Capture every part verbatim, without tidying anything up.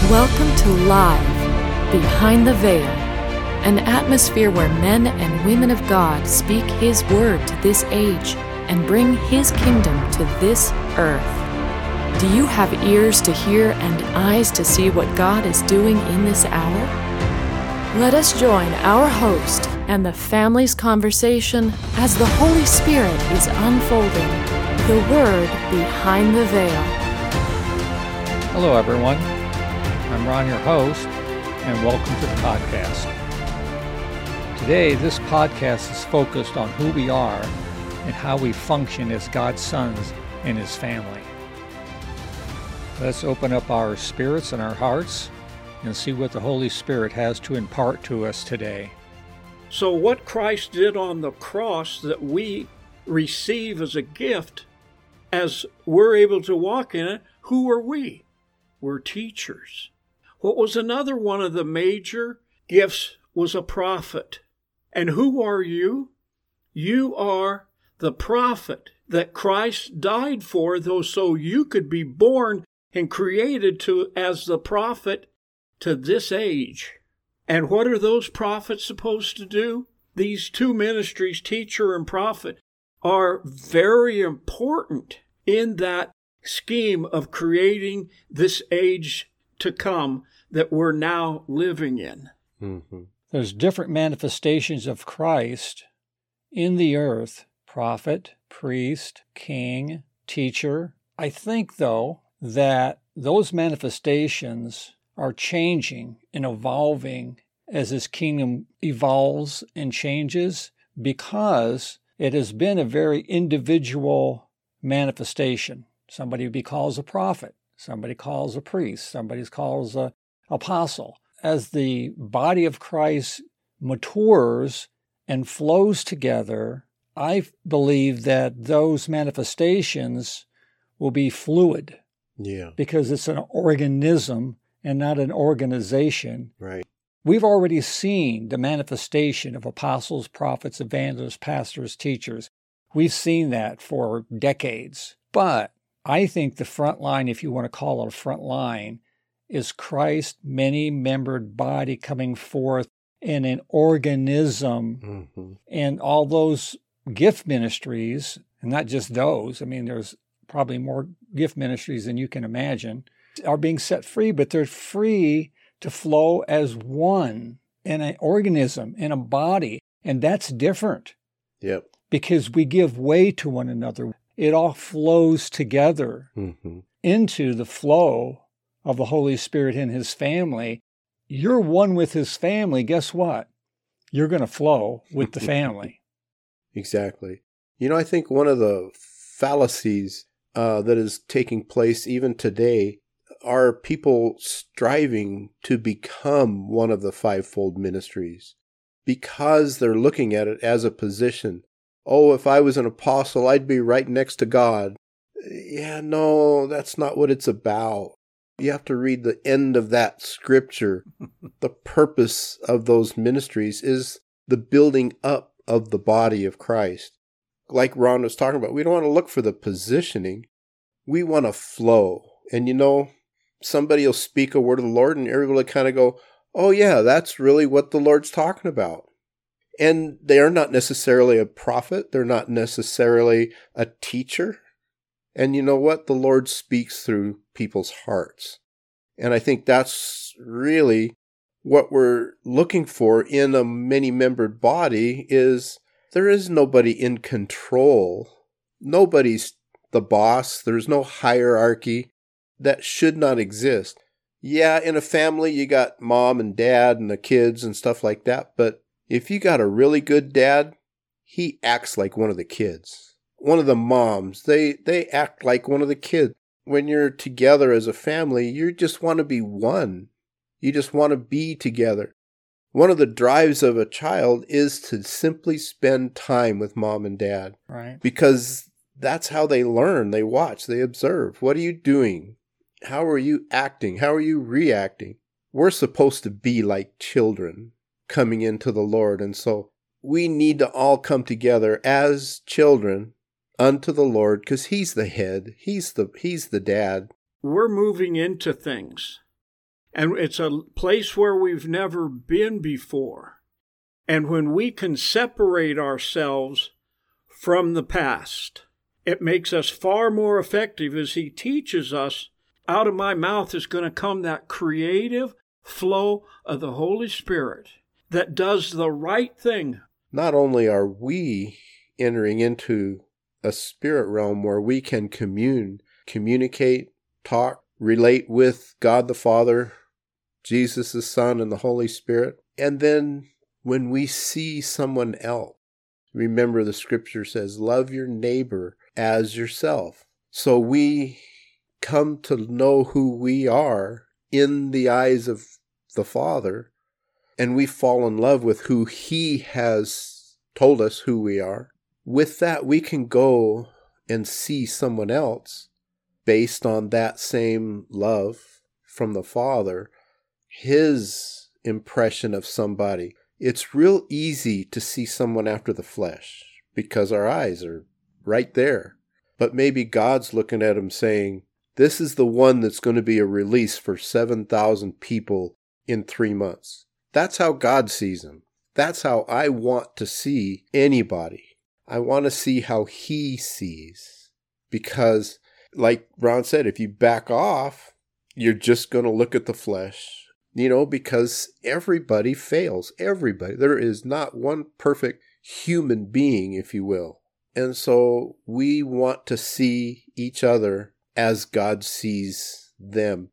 Welcome to Live, Behind the Veil, an atmosphere where men and women of God speak His word to this age and bring His kingdom to this earth. Do you have ears to hear and eyes to see what God is doing in this hour? Let us join our host and the family's conversation as the Holy Spirit is unfolding the Word behind the veil. Hello, everyone. I'm Ron, your host, and welcome to the podcast. Today, this podcast is focused on who we are and how we function as God's sons in His family. Let's open up our spirits and our hearts and see what the Holy Spirit has to impart to us today. So what Christ did on the cross that we receive as a gift, as we're able to walk in it, who are we? We're teachers. What was another one of the major gifts was a prophet. And who are you? You are the prophet that Christ died for, though, so you could be born and created to as the prophet to this age. And what are those prophets supposed to do? These two ministries, teacher and prophet, are very important in that scheme of creating this age to come that we're now living in. Mm-hmm. There's different manifestations of Christ in the earth: prophet, priest, king, teacher. I think, though, that those manifestations are changing and evolving as His kingdom evolves and changes, because it has been a very individual manifestation. Somebody be calls a prophet, somebody calls a priest, somebody calls a apostle. As the body of Christ matures and flows together, I believe that those manifestations will be fluid. Yeah. Because it's an organism and not an organization. Right. We've already seen the manifestation of apostles, prophets, evangelists, pastors, teachers. We've seen that for decades. But I think the front line, if you want to call it a front line, is Christ's many-membered body coming forth in an organism. Mm-hmm. And all those gift ministries, and not just those, I mean, there's probably more gift ministries than you can imagine, are being set free, but they're free to flow as one in an organism, in a body. And that's different. Yep. Because we give way to one another. It all flows together mm-hmm. into the flow of the Holy Spirit in His family. You're one with His family. Guess what? You're going to flow with the family. Exactly. You know, I think one of the fallacies uh, that is taking place even today are people striving to become one of the fivefold ministries because they're looking at it as a position. Oh, if I was an apostle, I'd be right next to God. Yeah, no, that's not what it's about. You have to read the end of that scripture. The purpose of those ministries is the building up of the body of Christ. Like Ron was talking about, we don't want to look for the positioning. We want to flow. And you know, somebody will speak a word of the Lord and everybody will kind of go, oh yeah, that's really what the Lord's talking about. And they are not necessarily a prophet. They're not necessarily a teacher. And you know what? The Lord speaks through people's hearts. And I think that's really what we're looking for in a many-membered body is there is nobody in control. Nobody's the boss. There's no hierarchy. That should not exist. Yeah, in a family, you got mom and dad and the kids and stuff like that. But if you got a really good dad, he acts like one of the kids. One of the moms, they, they act like one of the kids. When you're together as a family, you just want to be one. You just want to be together. One of the drives of a child is to simply spend time with mom and dad. Right. Because that's how they learn. They watch. They observe. What are you doing? How are you acting? How are you reacting? We're supposed to be like children coming into the Lord. And so we need to all come together as children unto the Lord, because He's the head. He's the He's the dad. We're moving into things. And it's a place where we've never been before. And when we can separate ourselves from the past, it makes us far more effective as he teaches us. Out of my mouth is going to come that creative flow of the Holy Spirit that does the right thing. Not only are we entering into a spirit realm where we can commune, communicate, talk, relate with God the Father, Jesus the Son, and the Holy Spirit. And then when we see someone else, remember the scripture says, love your neighbor as yourself. So we come to know who we are in the eyes of the Father, and we fall in love with who he has told us who we are. With that, we can go and see someone else based on that same love from the Father, his impression of somebody. It's real easy to see someone after the flesh because our eyes are right there. But maybe God's looking at him saying, this is the one that's going to be a release for seven thousand people in three months. That's how God sees them. That's how I want to see anybody. I want to see how he sees. Because, like Ron said, if you back off, you're just going to look at the flesh. You know, because everybody fails. Everybody. There is not one perfect human being, if you will. And so we want to see each other as God sees them.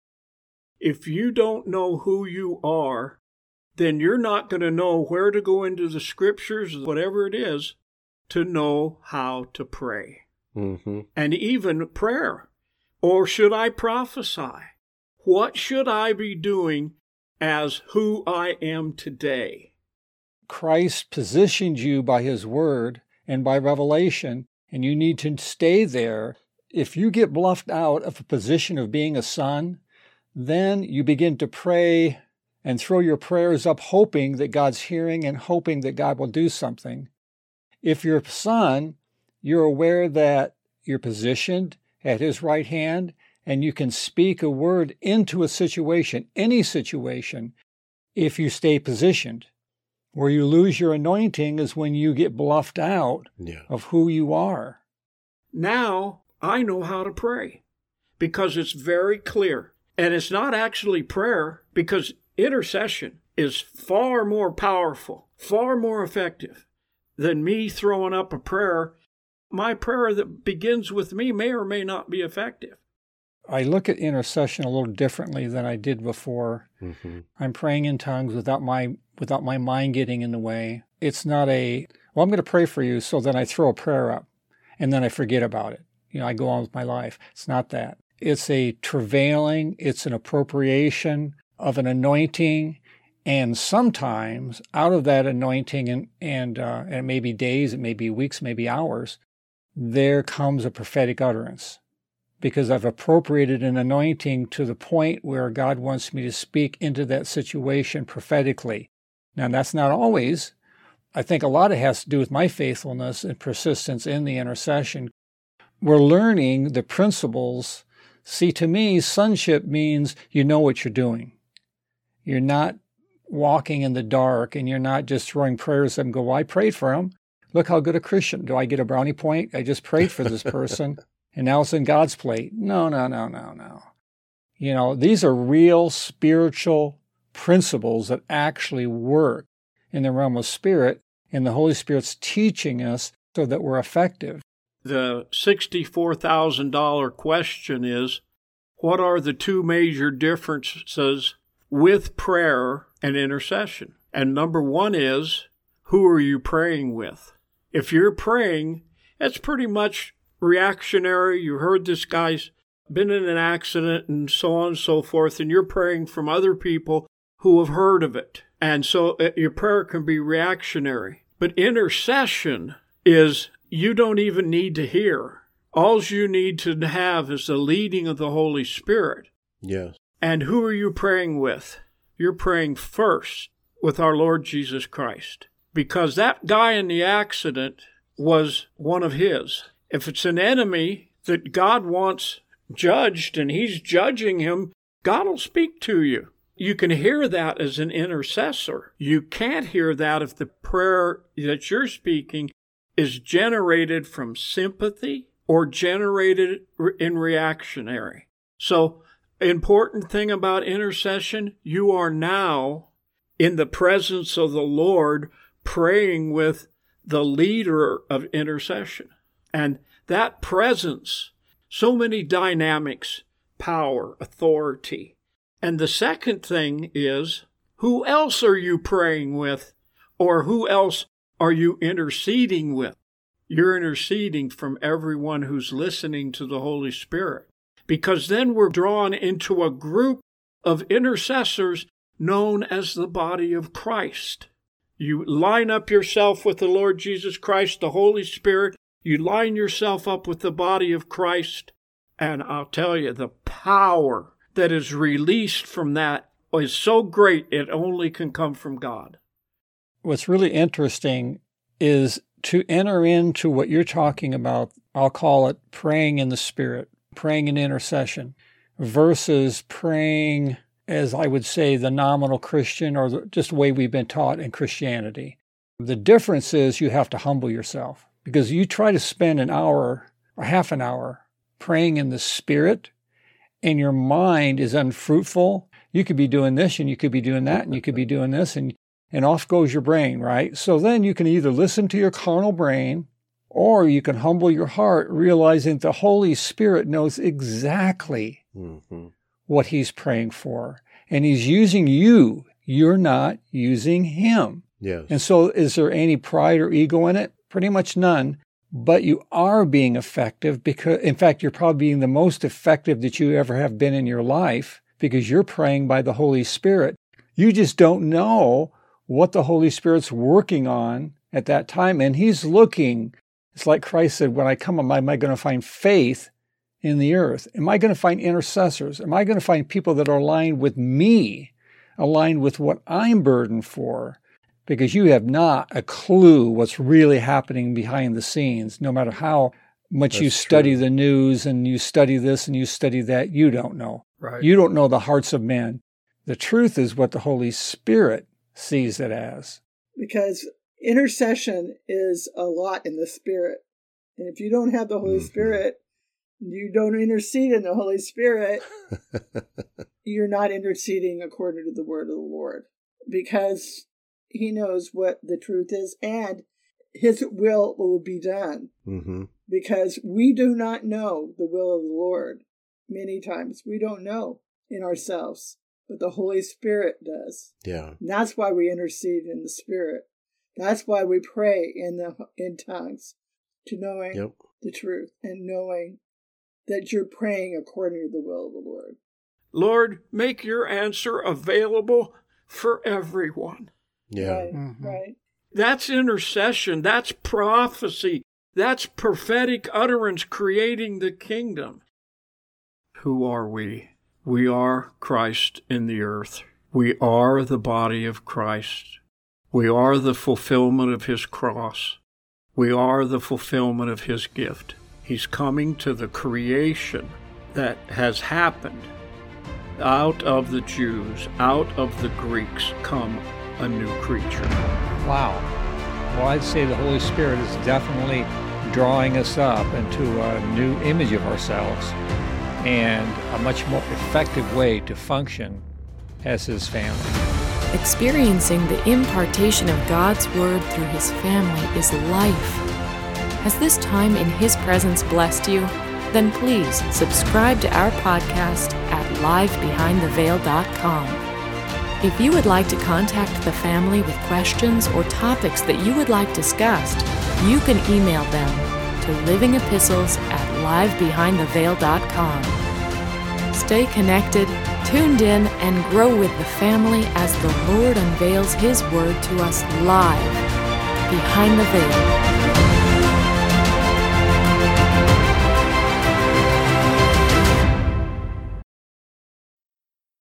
If you don't know who you are, then you're not going to know where to go into the scriptures, whatever it is, to know how to pray. Mm-hmm. And even prayer. Or should I prophesy? What should I be doing as who I am today? Christ positioned you by his word and by revelation, and you need to stay there. If you get bluffed out of a position of being a son, then you begin to pray and throw your prayers up, hoping that God's hearing and hoping that God will do something. If you're a son, you're aware that you're positioned at his right hand, and you can speak a word into a situation, any situation, if you stay positioned. Where you lose your anointing is when you get bluffed out yeah. of who you are. Now I know how to pray because it's very clear. And it's not actually prayer, because intercession is far more powerful, far more effective than me throwing up a prayer. My prayer that begins with me may or may not be effective. I look at intercession a little differently than I did before. Mm-hmm. I'm praying in tongues without my without my mind getting in the way. It's not a, well, I'm going to pray for you, so then I throw a prayer up, and then I forget about it. You know, I go on with my life. It's not that. It's a travailing, it's an appropriation of an anointing, and sometimes out of that anointing, and, and, uh, and it may be days, it may be weeks, maybe hours, there comes a prophetic utterance. Because I've appropriated an anointing to the point where God wants me to speak into that situation prophetically. Now, that's not always. I think a lot of it has to do with my faithfulness and persistence in the intercession. We're learning the principles. See, to me, sonship means you know what you're doing. You're not walking in the dark, and you're not just throwing prayers and go, well, I prayed for him. Look how good a Christian. Do I get a brownie point? I just prayed for this person. And now it's in God's plate. No, no, no, no, no. You know, these are real spiritual principles that actually work in the realm of spirit, and the Holy Spirit's teaching us so that we're effective. The sixty-four thousand dollars question is, what are the two major differences with prayer and intercession? And number one is, who are you praying with? If you're praying, it's pretty much reactionary. You heard this guy's been in an accident and so on and so forth, and you're praying from other people who have heard of it. And so your prayer can be reactionary. But intercession is you don't even need to hear. All you need to have is the leading of the Holy Spirit. Yes. And who are you praying with? You're praying first with our Lord Jesus Christ. Because that guy in the accident was one of his. If it's an enemy that God wants judged and he's judging him God will speak to you. You can hear that as an intercessor. You can't hear that if the prayer that you're speaking is generated from sympathy or generated in reactionary. So, important thing about intercession, you are now in the presence of the Lord praying with the leader of intercession. And that presence, so many dynamics, power, authority. And the second thing is, who else are you praying with? Or who else are you interceding with? You're interceding from everyone who's listening to the Holy Spirit. Because then we're drawn into a group of intercessors known as the body of Christ. You line up yourself with the Lord Jesus Christ, the Holy Spirit. You line yourself up with the body of Christ. And I'll tell you, the power that is released from that is so great, it only can come from God. What's really interesting is to enter into what you're talking about. I'll call it praying in the Spirit, praying in intercession, versus praying as I would say the nominal Christian or the, just the way we've been taught in Christianity. The difference is you have to humble yourself, because you try to spend an hour or half an hour praying in the Spirit and your mind is unfruitful. You could be doing this and you could be doing that and you could be doing this, and, and off goes your brain, right? So then you can either listen to your carnal brain or you can humble your heart, realizing the Holy Spirit knows exactly mm-hmm. what he's praying for. And he's using you. You're not using him. Yes. And so is there any pride or ego in it? Pretty much none. But you are being effective because, in fact, you're probably being the most effective that you ever have been in your life because you're praying by the Holy Spirit. You just don't know what the Holy Spirit's working on at that time. And he's looking. It's like Christ said, when I come, am I, am I going to find faith in the earth? Am I going to find intercessors? Am I going to find people that are aligned with me, aligned with what I'm burdened for? Because you have not a clue what's really happening behind the scenes. No matter how much That's you study true. the news and you study this and you study that, you don't know. Right. You don't know the hearts of men. The truth is what the Holy Spirit sees it as. Because intercession is a lot in the Spirit. And if you don't have the Holy mm-hmm. Spirit, you don't intercede in the Holy Spirit, you're not interceding according to the word of the Lord. Because he knows what the truth is, and his will will be done. Mm-hmm. Because we do not know the will of the Lord. Many times we don't know in ourselves, but the Holy Spirit does. Yeah. And that's why we intercede in the Spirit. That's why we pray in the in tongues, to knowing yep. the truth and knowing that you're praying according to the will of the Lord. Lord, make your answer available for everyone. Yeah. Right, mm-hmm. right. That's intercession. That's prophecy. That's prophetic utterance creating the kingdom. Who are we? We are Christ in the earth. We are the body of Christ. We are the fulfillment of his cross. We are the fulfillment of his gift. He's coming to the creation that has happened. Out of the Jews, out of the Greeks, come a new creature. Wow. Well, I'd say the Holy Spirit is definitely drawing us up into a new image of ourselves and a much more effective way to function as his family. Experiencing the impartation of God's Word through his family is life. Has this time in his presence blessed you? Then please subscribe to our podcast at live behind the veil dot com. If you would like to contact the family with questions or topics that you would like discussed, you can email them to living epistles at live behind the veil dot com. Stay connected, tuned in, and grow with the family as the Lord unveils his word to us live behind the veil.